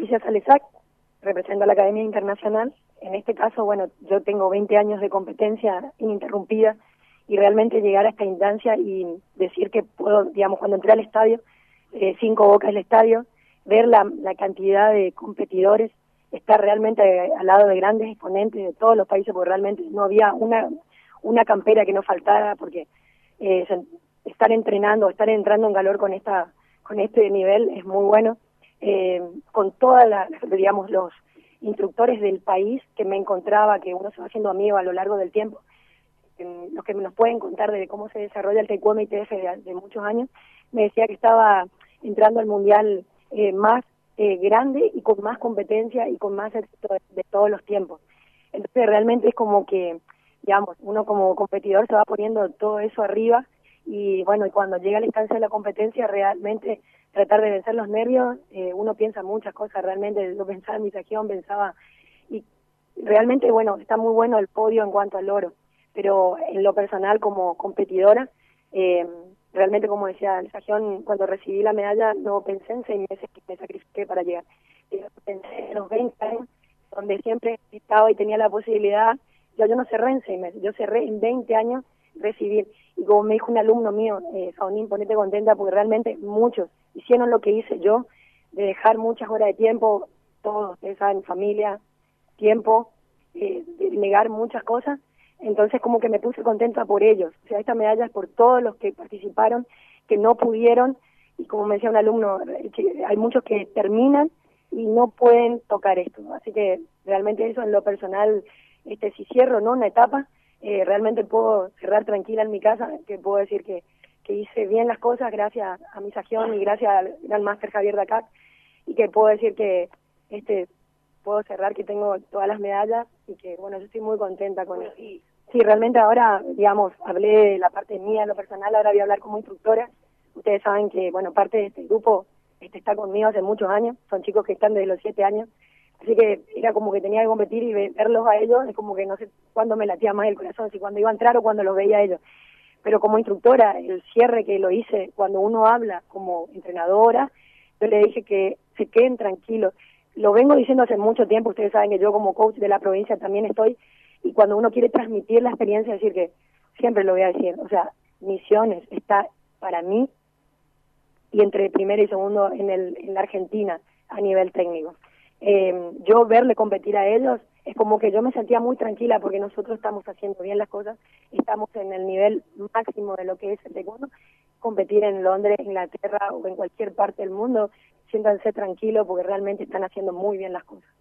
Alicia Salesac, represento a la Academia Internacional. En este caso, bueno, yo tengo 20 años de competencia ininterrumpida y realmente llegar a esta instancia y decir que puedo, digamos, cuando entré al estadio, 5 bocas el estadio, ver la cantidad de competidores, estar realmente al lado de grandes exponentes de todos los países, porque realmente no había una campera que no faltara, porque estar entrenando, estar entrando en calor con este nivel es muy bueno, con todas digamos, los instructores del país que me encontraba, que uno se va haciendo amigo a lo largo del tiempo, los que nos pueden contar de cómo se desarrolla el taekwondo ITF de muchos años, me decía que estaba entrando al mundial más grande y con más competencia y con más éxito de todos los tiempos. Entonces realmente es como que, digamos, uno como competidor se va poniendo todo eso arriba y bueno, y cuando llega la instancia de la competencia realmente tratar de vencer los nervios, uno piensa muchas cosas, realmente yo pensaba en mi sección, pensaba, y realmente bueno, está muy bueno el podio en cuanto al oro, pero en lo personal como competidora, realmente como decía el Sajón, cuando recibí la medalla no pensé en 6 meses que me sacrifiqué para llegar, pensé en los 20 años donde siempre estaba y tenía la posibilidad, yo no cerré en 6 meses, yo cerré en 20 años recibir, y como me dijo un alumno mío, Saunín, ponete contenta porque realmente muchos hicieron lo que hice yo, de dejar muchas horas de tiempo, todos, ustedes saben, familia, tiempo, de negar muchas cosas. Entonces como que me puse contenta por ellos, o sea, esta medalla es por todos los que participaron, que no pudieron, y como me decía un alumno, hay muchos que terminan y no pueden tocar esto, así que realmente eso en lo personal, si cierro no una etapa, realmente puedo cerrar tranquila en mi casa, que puedo decir que hice bien las cosas gracias a mi Sajión y gracias al gran máster Javier Dacac, y que puedo decir que puedo cerrar que tengo todas las medallas y que bueno, yo estoy muy contenta con eso. Sí, realmente ahora, digamos, hablé de la parte mía, lo personal, ahora voy a hablar como instructora. Ustedes saben que, bueno, parte de este grupo está conmigo hace muchos años, son chicos que están desde los 7 años, así que era como que tenía que competir y verlos a ellos, es como que no sé cuándo me latía más el corazón, si cuando iba a entrar o cuando los veía a ellos. Pero como instructora, el cierre que lo hice, cuando uno habla como entrenadora, yo le dije que se queden tranquilos. Lo vengo diciendo hace mucho tiempo, ustedes saben que yo como coach de la provincia también estoy, y cuando uno quiere transmitir la experiencia, decir que siempre lo voy a decir, o sea, Misiones está para mí y entre primero y segundo en la Argentina a nivel técnico. Yo verle competir a ellos es como que yo me sentía muy tranquila porque nosotros estamos haciendo bien las cosas, estamos en el nivel máximo de lo que es el taekwondo. Competir en Londres, Inglaterra o en cualquier parte del mundo, siéntanse tranquilos porque realmente están haciendo muy bien las cosas.